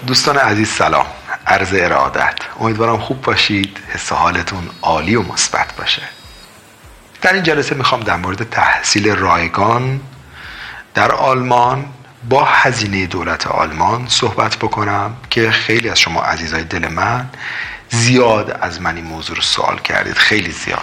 دوستان عزیز سلام، عرض ارادت. امیدوارم خوب باشید، حس حالتون عالی و مثبت باشه. در این جلسه میخوام در مورد تحصیل رایگان در آلمان با هزینه دولت آلمان صحبت بکنم که خیلی از شما عزیزای دل من زیاد از من این موضوع رو سوال کردید، خیلی زیاد.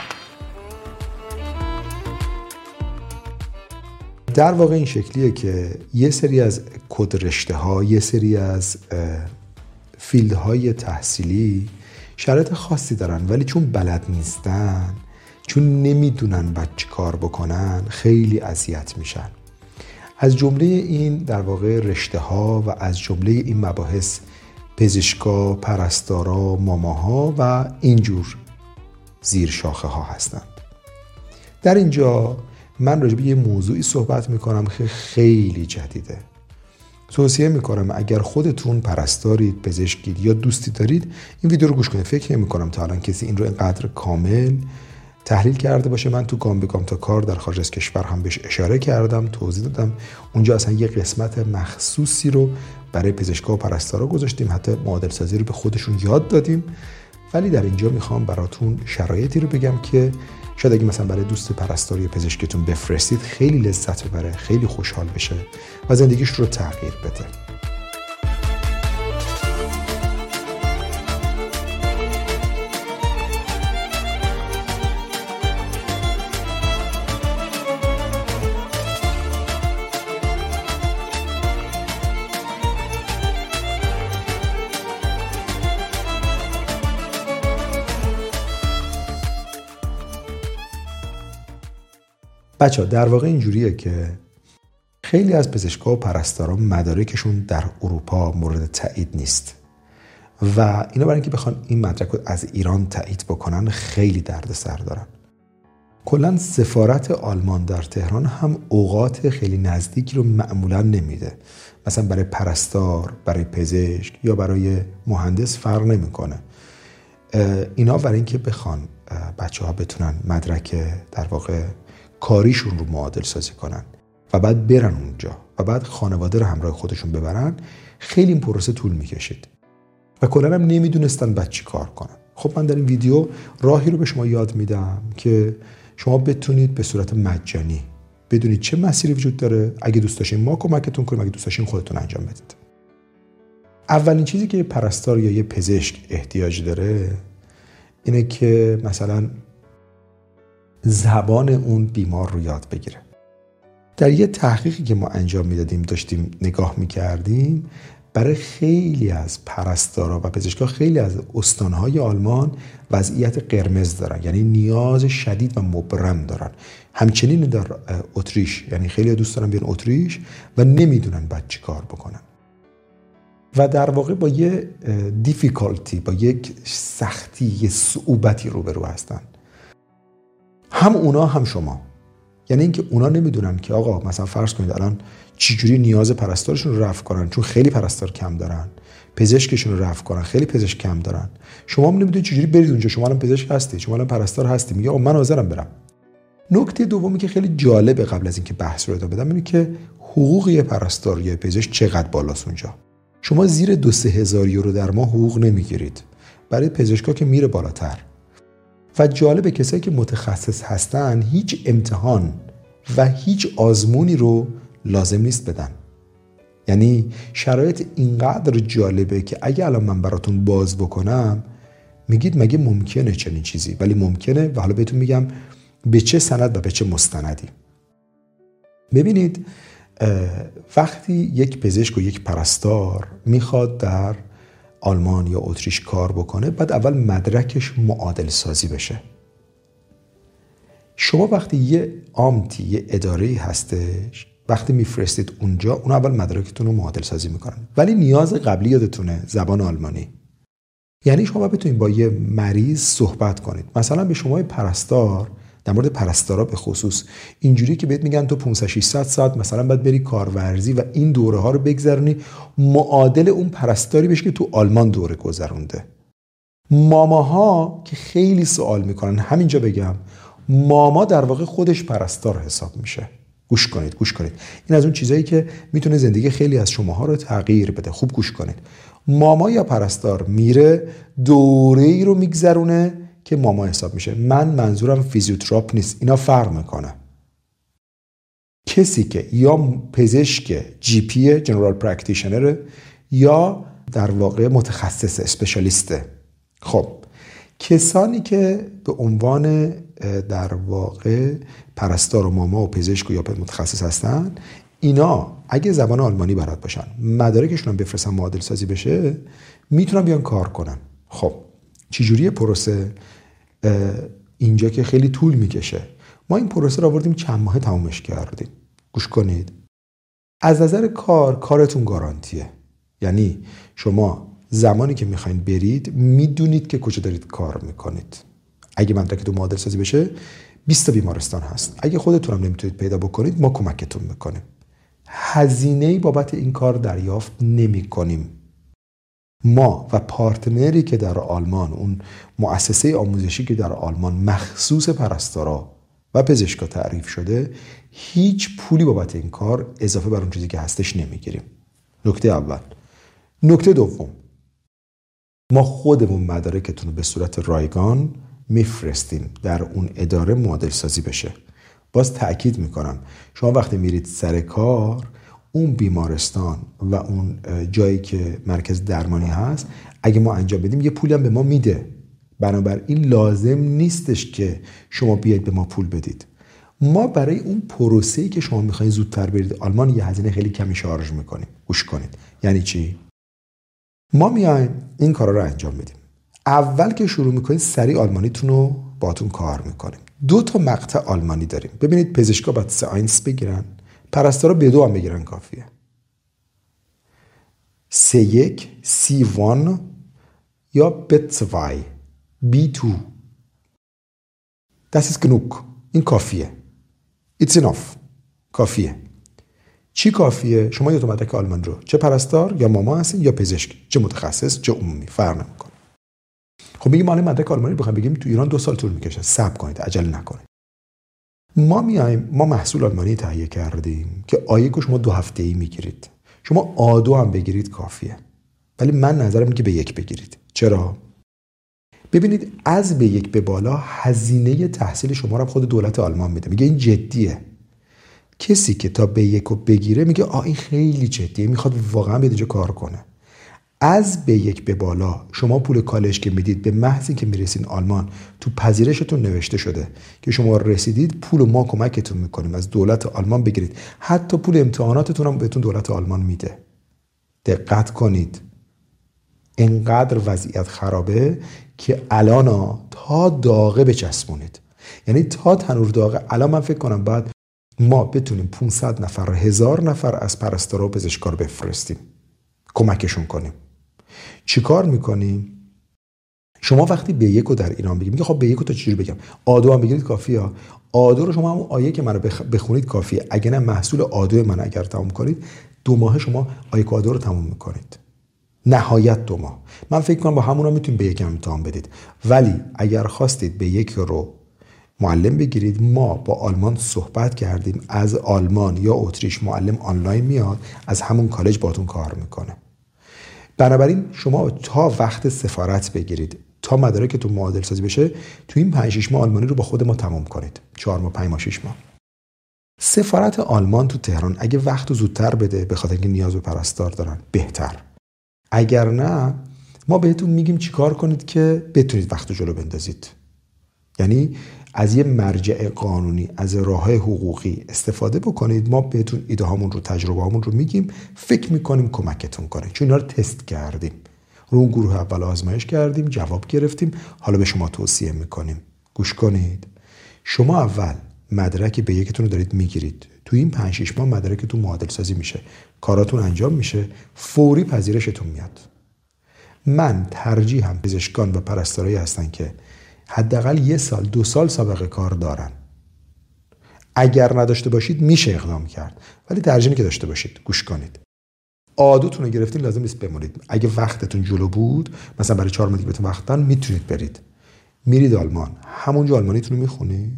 در واقع این شکلیه که یه سری از کد رشته ها، یه سری از فیلد های تحصیلی شرایط خاصی دارن، ولی چون بلد نیستن، چون نمیدونن باید چی کار بکنن، خیلی اذیت میشن. از جمله این در واقع رشته ها و از جمله این مباحث پزشکا، پرستارا، ماماها و اینجور زیر شاخه ها هستند. در اینجا من راجع به یه موضوعی صحبت میکنم که خیلی جدیده. توصیه میکنم اگر خودتون پرستارید، پزشکید یا دوستی دارید این ویدیو رو گوش کنید. فکر نمیکنم تا الان کسی این رو اینقدر کامل تحلیل کرده باشه. من تو گام به گام تا کار در خارج از کشور هم بهش اشاره کردم، توضیح دادم. اونجا اصلا یه قسمت مخصوصی رو برای پزشکا و پرستارا گذاشتیم، حتی معادل سازی رو به خودشون یاد دادیم. ولی در اینجا میخوام براتون شرایطی رو بگم که شاید اگه مثلا برای دوست پرستار یا پزشکتون بفرستید خیلی لذت ببره، خیلی خوشحال بشه و زندگیش رو تغییر بده. بچه‌ها در واقع اینجوریه که خیلی از پزشکا و پرستارا مدارکشون در اروپا مورد تایید نیست و اینا برای اینکه بخوان این مدرک رو از ایران تایید بکنن خیلی دردسر دارن. کلاً سفارت آلمان در تهران هم اوقات خیلی نزدیکی رو معمولاً نمیده. مثلا برای پرستار، برای پزشک یا برای مهندس فرق نمیکنه. اینا برای اینکه بخوان بچه‌ها بتونن مدرک در واقع کاریشون رو معادل سازی کنن و بعد برن اونجا و بعد خانواده رو همراه خودشون ببرن، خیلی این پروسه طول میکشید و کلاً هم نمیدونستن بعد چی کار کنن. خب من در این ویدیو راهی رو به شما یاد میدم که شما بتونید به صورت مجانی بدونید چه مسیری وجود داره. اگه دوست داشتین ما کمکتون کنیم، اگه دوست داشتین خودتون انجام بدید. اولین چیزی که پرستار یا یه پزشک احتیاج داره اینه که مثلا زبان اون بیمار رو یاد بگیره. در یه تحقیقی که ما انجام میدادیم، داشتیم نگاه میکردیم، برای خیلی از پرستارا و پزشکا خیلی از استانهای آلمان وضعیت قرمز دارن، یعنی نیاز شدید و مبرم دارن. همچنین در اتریش، یعنی خیلی دوست دارن بیان اتریش و نمیدونن بعد چی کار بکنن و در واقع با یه دیفیکالتی، با یک سختی، یه صعوبتی روبرو هستن. هم اونا هم شما. یعنی اینکه اونا نمیدونن که آقا مثلا فرض کنید الان چجوری نیاز پرستارشون رو رفع کنن، چون خیلی پرستار کم دارن، پزشکشون رو رفع کنن، خیلی پزشک کم دارن. شما هم نمیدونید چجوری برید اونجا. شما الان پزشک هستی، شما الان پرستار هستی، میگه آقا من حاضرم برم. نکته دومی که خیلی جالبه قبل از اینکه بحث رو ادامه بدم اینه که حقوق یه پرستار یا پزشک چقدر بالاست اونجا. شما زیر 2-3 هزار یورو در ماه حقوق نمیگیرید. برای پزشکا که میره بالاتر. و جالبه کسایی که متخصص هستن هیچ امتحان و هیچ آزمونی رو لازم نیست بدن. یعنی شرایط اینقدر جالبه که اگه الان من براتون باز بکنم میگید مگه ممکنه چنین چیزی؟ ولی ممکنه و حالا بهتون میگم به چه سند و به چه مستندی. ببینید وقتی یک پزشک و یک پرستار میخواد در آلمان یا اتریش کار بکنه، بعد اول مدرکش معادل سازی بشه. شما وقتی یه آمتی، یه اداره‌ای هستش، وقتی میفرستید اونجا، اون اول مدرکتون رو معادل سازی میکنن. ولی نیاز قبلی یادتونه زبان آلمانی. یعنی شما بتونید با یه مریض صحبت کنید. مثلا به شما پرستار، در مورد پرستارا به خصوص اینجوری که بهت میگن تو 500-600 ساعت مثلا باید بری کارورزی و این دوره ها رو بگذرونی، معادل اون پرستاری بشه که تو آلمان دوره گذرونده. ماماها که خیلی سوال میکنن، همینجا بگم ماما در واقع خودش پرستار حساب میشه. گوش کنید. این از اون چیزایی که میتونه زندگی خیلی از شماها رو تغییر بده. خوب گوش کنید. ماما یا پرستار میره دوره ای رو میگذرونه که ماما حساب میشه. منظورم فیزیوتراپ نیست، اینا فرق میکنه. کسی که یا پزشک جی پی جنرال پرکتیشنر یا در واقع متخصص اسپشیالیسته. خب کسانی که به عنوان در واقع پرستار و ماما و پزشک و یا متخصص هستن، اینا اگه زبان آلمانی بلد باشن، مدارکشون هم بفرستن معادل سازی بشه، میتونن بیان کار کنن. خب چجوریه پروسه؟ اینجا که خیلی طول میکشه. ما این پروسه رو آوردیم چند ماه تمومش کردیم. گوش کنید. از نظر کارتون گارانتیه. یعنی شما زمانی که میخواین برید میدونید که کجا دارید کار میکنید. اگه مدرکتون معادل سازی بشه 20 تا بیمارستان هست. اگه خودتون هم نمیتونید پیدا بکنید ما کمکتون میکنیم. هزینه‌ای بابت این کار دریافت نمی‌کنیم. ما و پارتنری که در آلمان، اون مؤسسه آموزشی که در آلمان مخصوص پرستارا و پزشکا تعریف شده، هیچ پولی بابت این کار اضافه بر اون چیزی که هستش نمیگیریم. نکته اول. نکته دوم، ما خودمون مدارکتون رو به صورت رایگان میفرستیم در اون اداره معادل سازی بشه. باز تأکید میکنم شما وقتی میرید سر کار، اون بیمارستان و اون جایی که مرکز درمانی هست اگه ما انجام بدیم یه پولی هم به ما میده. بنابراین لازم نیستش که شما بیاید به ما پول بدید. ما برای اون پروسه‌ای که شما میخواین زودتر برید آلمان یه هزینه خیلی کمی شارژ میکنیم. گوش کنید. یعنی چی؟ ما میایم این کارا رو انجام بدیم. اول که شروع میکنید سریع آلمانیتون رو باتون کار میکنیم. 2 تا مقطع آلمانی داریم. ببینید پزشکا باید C1 بگیرن، پرستارا B2 هم بگیرن کافیه. C1 C1 یا B2 B2 Das ist genug. این کافیه. It's enough. کافیه. چی کافیه؟ شما 2 تا مدرک آلمان رو چه پرستار یا ماما هستین یا پزشک، چه متخصص چه عمومی، فرق نمیکنه. خب میگیم ما مدرک آلمانی بخوایم بگیم تو ایران 2 سال طول میکشه. صبر کنید، عجله نکنید. ما میایم، ما محصول آلمانی تهیه کردیم که آیکو شما 2 هفته‌ای میگیرید. شما A2 هم بگیرید کافیه. ولی من نظرم اینه که B1 بگیرید. چرا؟ ببینید از B1 به بالا هزینه تحصیل شما رو خود دولت آلمان میده. میگه این جدیه. کسی که تا B1 رو بگیره میگه این خیلی جدیه، میخواد واقعا به اینجا کار کنه. از B1 به بالا شما پول کالج که میدید به محض اینکه میرسین آلمان تو پذیرشتون نوشته شده که شما رسیدید، پول ما کمکتون میکنیم از دولت آلمان بگیرید. حتی پول امتحاناتتون هم بهتون دولت آلمان میده. دقت کنید. اینقدر وضعیت خرابه که الان تا داغه بچسبونید. یعنی تا تنور داغه. الان من فکر کنم بعد ما بتونیم 500 نفر 1000 نفر از پرستارا و پزشکا رو بفرستیم کمکشون کنیم. چی کار میکنیم؟ شما وقتی B1 رو در ایران بگیم، میگه خب B1 رو تا چجوری بگم؟ A2 هم بگیرید کافیه. A2 رو شما همون آیه که منو بخونید کافیه. اگه نه محصول A2 من اگر تموم کنید 2 ماه شما آیه A2 رو تموم میکنید. نهایت 2 ماه. من فکر کنم با همونا میتونید B1 هم امتحان بدید. ولی اگر خواستید B1 رو معلم بگیرید، ما با آلمان صحبت کردیم. از آلمان یا اتریش معلم آنلاین میاد، از همون کالج باتون کار میکنه. بنابراین شما تا وقت سفارت بگیرید تا مدارکتون معادل سازی بشه، تو این 5-6 ماه آلمانی رو با خود ما تمام کنید. 4 ماه 5 ماه 6 ماه. سفارت آلمان تو تهران اگه وقت زودتر بده به خاطر اینکه نیاز به پرستار دارن بهتر. اگر نه ما بهتون میگیم چیکار کنید که بتونید وقت جلو بندازید. یعنی از یه مرجع قانونی، از راه‌های حقوقی استفاده بکنید. ما بهتون ایده هامون رو، تجربه هامون رو میگیم، فکر میکنیم کمکتون کنه. چون اینا رو تست کردیم، رو اون گروه اول آزمایش کردیم، جواب گرفتیم، حالا به شما توصیه میکنیم. گوش کنید. شما اول مدرک B1 رو دارید میگیرید. تو این 5-6 ماه مدرکتون معادل سازی میشه، کاراتون انجام میشه، فوری پذیرشتون میاد. من ترجیحاً پزشکان و پرستارایی هستن که حداقل 1 سال 2 سال سابقه کار دارن. اگر نداشته باشید میشه اقدام کرد، ولی ترجیحاً که داشته باشید. گوش کنید. عادتون رو گرفتین، لازم نیست بمونید. اگه وقتتون جلو بود، مثلا برای 4 ماه دیگه بهتون وقت دادن، میتونید برید. میرید آلمان، همونجا آلمانیتون رو میخونید،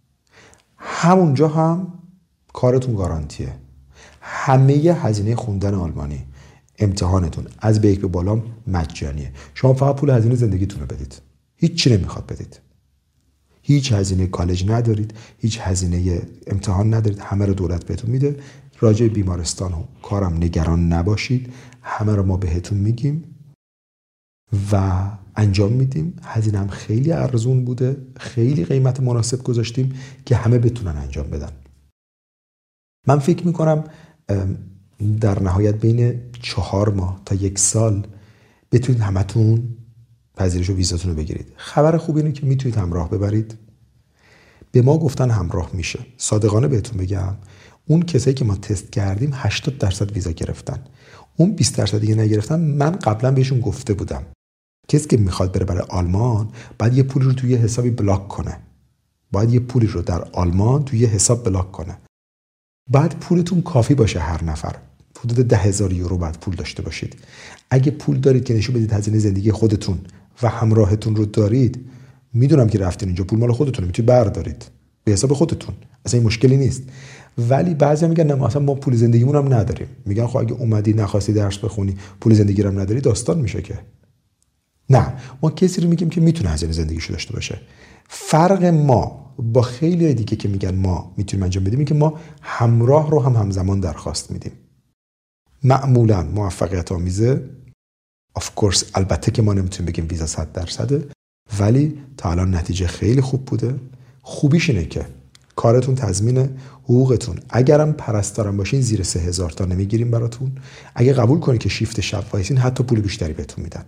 همونجا هم کارتون گارانتیه. همه هزینه خوندن آلمانی، امتحانتون از به یک به بالام مجانیه. شما فقط پول هزینه زندگیتون رو بدید، هیچ چی نمیخواد بدید، هیچ هزینه کالج ندارید، هیچ هزینه امتحان ندارید، همه رو دولت بهتون میده. راجع بیمارستان و کارم نگران نباشید، همه رو ما بهتون میگیم و انجام میدیم. هزینه هم خیلی ارزون بوده، خیلی قیمت مناسب گذاشتیم که همه بتونن انجام بدن. من فکر میکنم در نهایت بین 4 ماه تا 1 سال بتونید همتون پذیرش و ویزاتون رو بگیرید. خبر خوب اینه که میتونید همراه ببرید. به ما گفتن همراه میشه. صادقانه بهتون بگم اون کسایی که ما تست کردیم 80% ویزا گرفتن. اون 20% دیگه نگرفتن. من قبلا بهشون گفته بودم کسی که میخواد بره برای آلمان باید یه پولی رو توی حسابی بلاک کنه. باید یه پولی رو در آلمان توی حساب بلاک کنه. بعد پولتون کافی باشه، هر نفر حدود 10,000 یورو باید پول داشته باشید. اگه پول دارید که نشون بدید هزینه زندگی خودتون و همراهتون رو دارید، میدونم که رفتین اینجا، پول مال خودتونه، میتونید بردارید به حساب خودتون، اصلا این مشکلی نیست. ولی بعضیا میگن نه اصلا ما پول زندگیمون هم نداریم. میگن خب اگه اومدی نخواستی درس بخونی پول زندگی هم نداری، داستان میشه که. نه، ما کسی رو میگیم که میتونه هزینه زندگیشو داشته باشه. فرق ما با خیلی دیگه که میگن ما میتونیم انجام بدیم، این که ما همراه رو هم همزمان درخواست میدیم. معمولا موفقیت آمیزه. آف کورس البته که ما نمیتونیم بگیم ویزا 100%، ولی تا الان نتیجه خیلی خوب بوده. خوبیش اینه که کارتون تضمینه، حقوقتون اگرم پرستارم باشین زیر 3,000 تا نمیگیریم براتون. اگه قبول کنید که شیفت شب وایسین حتی پول بیشتری بهتون میدن.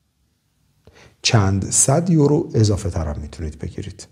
چند صد یورو اضافه تر هم میتونید بگیرید.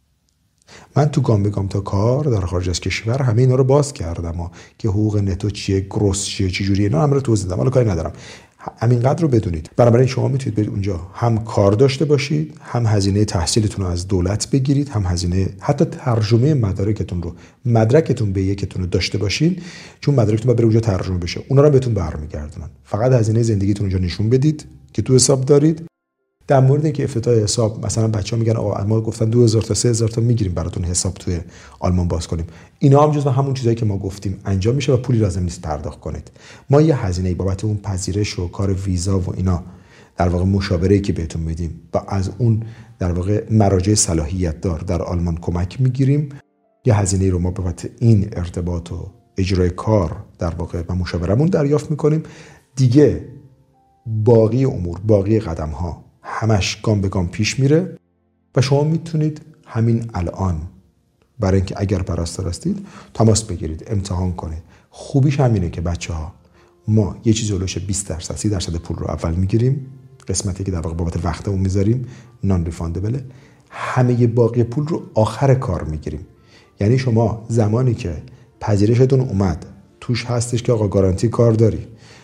من تو گام به گام تا کار در خارج از کشور همه اینا رو باز کردم که حقوق نتو چیه، گروس چیه، چه جوریه، اینا همه رو توضیح دادم. حالا کاری ندارم، همینقدر رو بدونید. بنابراین شما میتونید برید اونجا هم کار داشته باشید، هم هزینه تحصیلتون رو از دولت بگیرید، هم هزینه حتی ترجمه مدارکتون رو، مدرکتون به یکتون رو داشته باشین، چون مدارکتون باید بره اونجا ترجمه بشه، اونا رو بهتون برمیگردونن. فقط هزینه زندگیتون اونجا نشون بدید که تو حساب دارید. در مورد اینکه افتتاح حساب مثلا بچه‌ها میگن آقا ما گفتن 2,000 تا 3,000 تا میگیریم براتون حساب توی آلمان باز کنیم، اینا هم جزو همون چیزایی که ما گفتیم انجام میشه و پولی لازم نیست پرداخت کنید. ما یه هزینه بابت اون پذیرش و کار ویزا و اینا در واقع مشاوره‌ای که بهتون میدیم و از اون در واقع مراجع صلاحیت دار در آلمان کمک میگیریم. یه هزینه رو ما بابت این ارتباط و اجرای کار در واقع و مشاورمون دریافت میکنیم. دیگه باقی امور، باقی قدم‌ها همش گام به گام پیش میره و شما میتونید همین الان برای اینکه اگر پرستار هستید تماس بگیرید، امتحان کنید. خوبیش همینه که بچه‌ها ما یه چیزی اولش 20% 30% پول رو اول میگیریم، قسمتی که در واقع بابت وقتمون میذاریم نان ریفاندبله. همه باقی پول رو آخر کار میگیریم. یعنی شما زمانی که پذیرشتون اومد توش هستش که آقا گارانتی کار داری،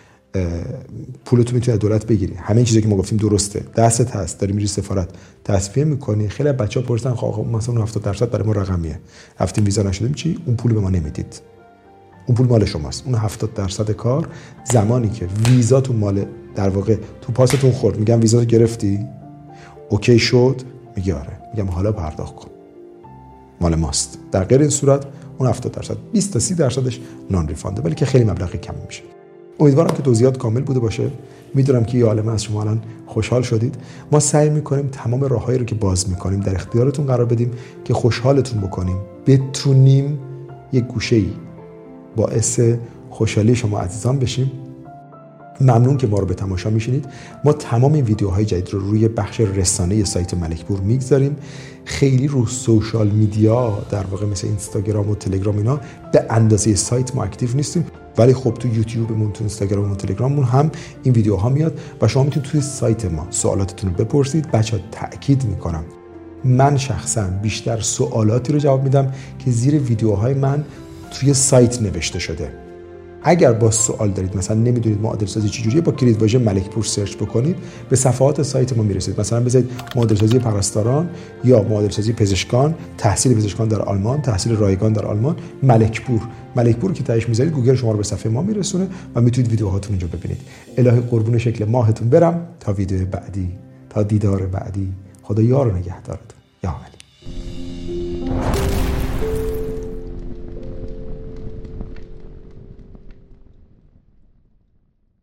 پولتو میتونی از دولت بگیری، همین چیزی که ما گفتیم درسته، دستت هست، داری میری سفارت تصفیه میکنی. خیلی از بچه‌ها پرسیدن خب مثلا اون 70% برای ما رقمیه، رفتیم ویزا نشدیم چی؟ اون پول به ما نمیدید، اون پول مال شماست. اون 70% کار زمانی که ویزاتون مال در واقع تو پاستون خورد، میگم ویزاتو گرفتی؟ اوکی شد؟ میگه آره. میگم حالا پرداخت کن، مال ماست. در غیر این صورت اون 70% 20 تا 30%ش نان ریفاندبل، ولی که خیلی مبلغ کمی میشه. امیدوارم که توضیحات کامل بوده باشه. میدونم که یه عالمه از شما الان خوشحال شدید. ما سعی میکنیم تمام راههایی رو که باز میکنیم در اختیارتون قرار بدیم که خوشحالتون بکنیم، بتونیم یک گوشه‌ای باعث خوشحالی شما عزیزان بشیم. ممنون که ما رو به تماشا میشینید. ما تمام این ویدیوهای جدید رو روی بخش رسانه سایت ملکپور میگذاریم. خیلی رو سوشال میدیا در واقع مثل اینستاگرام و تلگرام اینا به اندازه سایت ما اکتیو نیستیم، ولی خب تو یوتیوبمون، تو اینستاگراممون و تلگراممون هم این ویدیوها میاد و شما میتونید توی سایت ما سوالاتتون رو بپرسید. بچه‌ها تاکید میکنم من شخصا بیشتر سوالاتی رو جواب میدم که زیر ویدیوهای من توی سایت نوشته شده. اگر با سوال دارید، مثلا نمیدونید معادل سازی چجوریه، با کلید واژه ملکپور سرچ بکنید به صفحات سایت ما میرسید. مثلا بزنید معادل سازی پرستاران یا معادل سازی پزشکان، تحصیل پزشکان در آلمان، تحصیل رایگان در آلمان، ملکپور که تهش میذارید گوگل شما رو به صفحه ما میرسونه و میتونید ویدیوهاتون اینجا ببینید. الهی قربون شکل ماهتون برم تا ویدیو بعدی، تا دیدار بعدی. خدا یار و نگهدارتون. یا علی.